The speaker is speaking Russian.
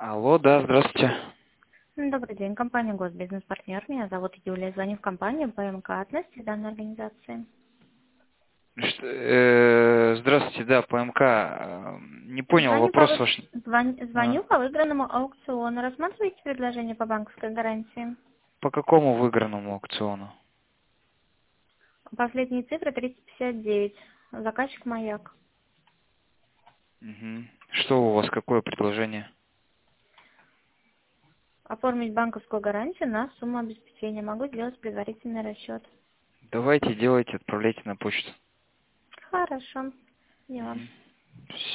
Алло, да, здравствуйте. Добрый день, компания Госбизнес-партнер. Меня зовут Юлия. Звоню в компанию ПМК. Относитесь к данной организации? Здравствуйте, да, ПМК. Не понял вопрос ваш. А, Звоню по выигранному аукциону. Рассматриваете предложение по банковской гарантии? По какому выигранному аукциону? Последние цифры 359. Заказчик «Маяк». Мгм. Что у вас, какое предложение? Оформить банковскую гарантию на сумму обеспечения. Могу сделать предварительный расчет. Давайте, делайте, отправляйте на почту. Хорошо. Я вам. Мгм.